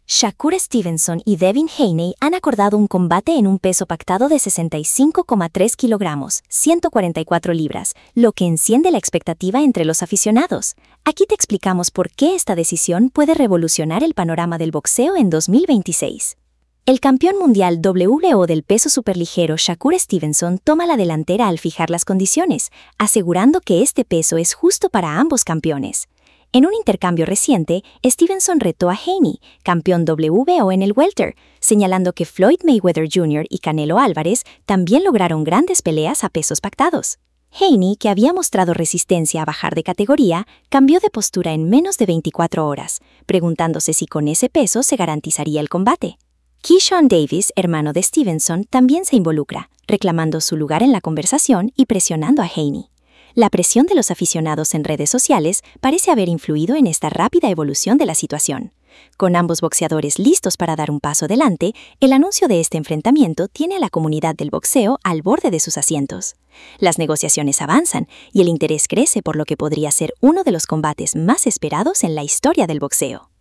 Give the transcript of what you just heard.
Shakur Stevenson y Devin Haney han acordado un combate en un peso pactado de 65,3 kilogramos, 144 libras, lo que enciende la expectativa entre los aficionados. Aquí te explicamos por qué esta decisión puede revolucionar el panorama del boxeo en 2026. El campeón mundial WBO del peso superligero Shakur Stevenson toma la delantera al fijar las condiciones, asegurando que este peso es justo para ambos campeones. En un intercambio reciente, Stevenson retó a Haney, campeón WBO en el welter, señalando que Floyd Mayweather Jr. y Canelo Álvarez también lograron grandes peleas a pesos pactados. Haney, que había mostrado resistencia a bajar de categoría, cambió de postura en menos de 24 horas, preguntándose si con ese peso se garantizaría el combate. Keyshawn Davis, hermano de Stevenson, también se involucra, reclamando su lugar en la conversación y presionando a Haney. La presión de los aficionados en redes sociales parece haber influido en esta rápida evolución de la situación. Con ambos boxeadores listos para dar un paso adelante, el anuncio de este enfrentamiento tiene a la comunidad del boxeo al borde de sus asientos. Las negociaciones avanzan y el interés crece por lo que podría ser uno de los combates más esperados en la historia del boxeo.